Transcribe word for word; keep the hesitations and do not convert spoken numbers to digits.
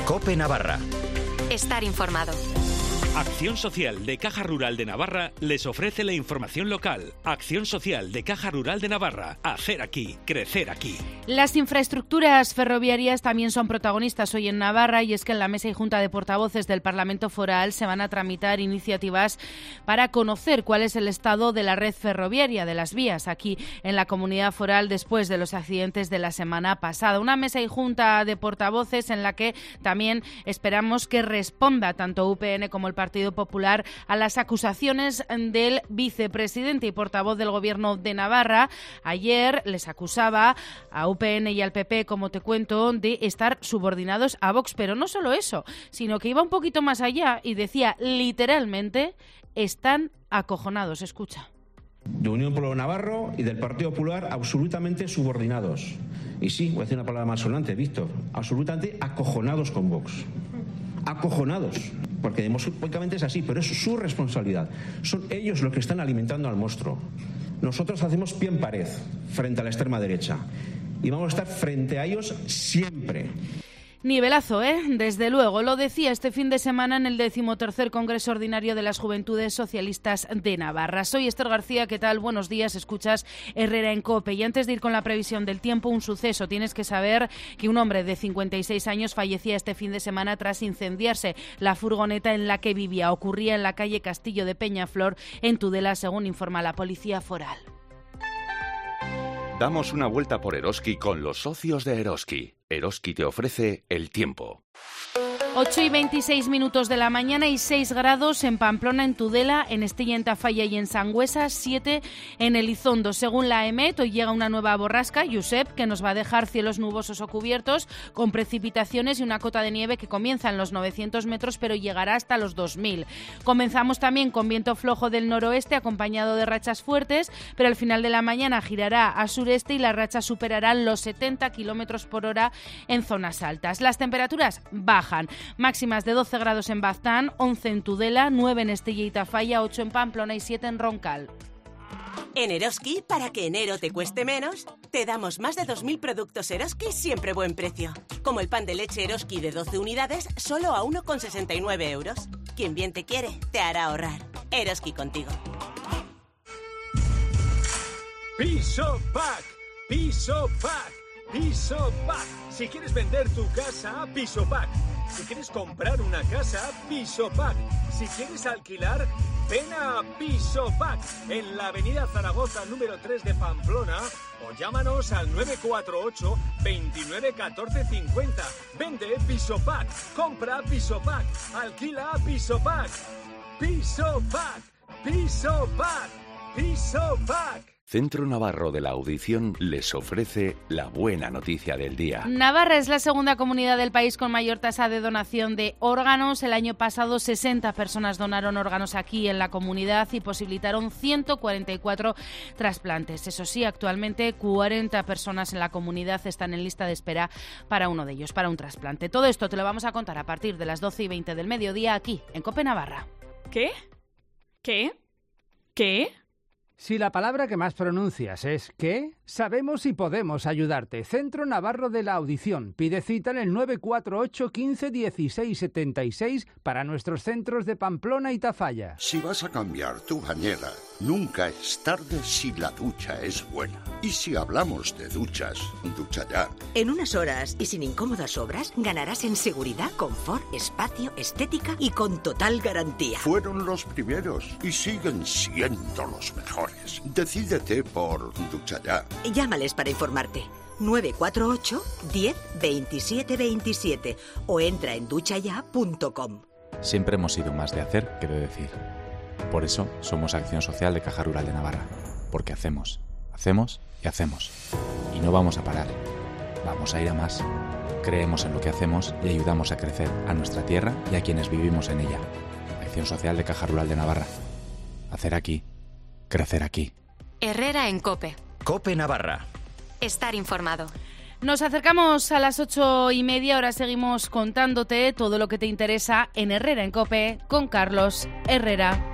COPE Navarra. Estar informado. Acción Social de Caja Rural de Navarra les ofrece la información local. Acción Social de Caja Rural de Navarra. Hacer aquí, crecer aquí. Las infraestructuras ferroviarias también son protagonistas hoy en Navarra, y es que en la mesa y junta de portavoces del Parlamento Foral se van a tramitar iniciativas para conocer cuál es el estado de la red ferroviaria de las vías aquí en la comunidad foral después de los accidentes de la semana pasada. Una mesa y junta de portavoces en la que también esperamos que responda tanto U P N como el Partido Popular a las acusaciones del vicepresidente y portavoz del Gobierno de Navarra. Ayer les acusaba a U P N y al P P, como te cuento, de estar subordinados a Vox. Pero no solo eso, sino que iba un poquito más allá y decía literalmente: están acojonados. Escucha. De Unión Pueblo Navarro y del Partido Popular absolutamente subordinados. Y sí, voy a decir una palabra más sonante, Víctor, absolutamente acojonados con Vox. Acojonados, porque democráticamente es así, pero es su responsabilidad. Son ellos los que están alimentando al monstruo. Nosotros hacemos pie en pared frente a la extrema derecha y vamos a estar frente a ellos siempre. Nivelazo, ¿eh? Desde luego. Lo decía este fin de semana en el decimotercer Congreso Ordinario de las Juventudes Socialistas de Navarra. Soy Esther García, ¿qué tal? Buenos días, escuchas Herrera en COPE. Y antes de ir con la previsión del tiempo, un suceso. Tienes que saber que un hombre de cincuenta y seis años fallecía este fin de semana tras incendiarse la furgoneta en la que vivía. Ocurría en la calle Castillo de Peñaflor, en Tudela, según informa la Policía Foral. Damos una vuelta por Eroski con los socios de Eroski. Eroski te ofrece el tiempo. ocho y veintiséis minutos de la mañana y seis grados en Pamplona, en Tudela, en Estella, en Tafalla y en Sangüesa, siete en Elizondo. Según la EMET, hoy llega una nueva borrasca, Josep, que nos va a dejar cielos nubosos o cubiertos, con precipitaciones y una cota de nieve que comienza en los novecientos metros, pero llegará hasta los dos mil. Comenzamos también con viento flojo del noroeste, acompañado de rachas fuertes, pero al final de la mañana girará a sureste y las rachas superarán los setenta kilómetros por hora en zonas altas. Las temperaturas bajan. Máximas de doce grados en Baztán, once en Tudela, nueve en Estella y Tafalla, ocho en Pamplona y siete en Roncal. En Eroski, para que enero te cueste menos, te damos más de dos mil productos Eroski siempre buen precio. Como el pan de leche Eroski de doce unidades, solo a uno con sesenta y nueve euros. Quien bien te quiere, te hará ahorrar. Eroski contigo. Piso Pack, Piso Pack, Piso Pack. Si quieres vender tu casa, Piso Pack. Si quieres comprar una casa, Piso Pack. Si quieres alquilar, ven a Piso Pack en la avenida Zaragoza número tres de Pamplona o llámanos al nueve cuatro ocho, veintinueve, catorce, cincuenta. Vende Piso Pack, compra Piso Pack, alquila Piso Pack. Piso Pack, Piso Pack, Piso Pack. Centro Navarro de la Audición les ofrece la buena noticia del día. Navarra es la segunda comunidad del país con mayor tasa de donación de órganos. El año pasado sesenta personas donaron órganos aquí en la comunidad y posibilitaron ciento cuarenta y cuatro trasplantes. Eso sí, actualmente cuarenta personas en la comunidad están en lista de espera para uno de ellos, para un trasplante. Todo esto te lo vamos a contar a partir de las doce y veinte del mediodía aquí en COPE Navarra. ¿Qué? ¿Qué? ¿Qué? Si la palabra que más pronuncias es ¿qué?, sabemos y podemos ayudarte. Centro Navarro de la Audición. Pide cita en el nueve cuatro ocho, quince, dieciséis, setenta y seis para nuestros centros de Pamplona y Tafalla. Si vas a cambiar tu bañera, nunca es tarde si la ducha es buena. Y si hablamos de duchas, ducha ya. En unas horas y sin incómodas obras, ganarás en seguridad, confort, espacio, estética y con total garantía. Fueron los primeros y siguen siendo los mejores. Decídete por ducha ya. Llámales para informarte. nueve cuatro ocho, diez, veintisiete, veintisiete o entra en ducha ya punto com. Siempre hemos sido más de hacer que de decir. Por eso somos Acción Social de Caja Rural de Navarra. Porque hacemos, hacemos y hacemos. Y no vamos a parar. Vamos a ir a más. Creemos en lo que hacemos y ayudamos a crecer a nuestra tierra y a quienes vivimos en ella. Acción Social de Caja Rural de Navarra. Hacer aquí, crecer aquí. Herrera en COPE. COPE Navarra. Estar informado. Nos acercamos a las ocho y media, ahora seguimos contándote todo lo que te interesa en Herrera en COPE con Carlos Herrera.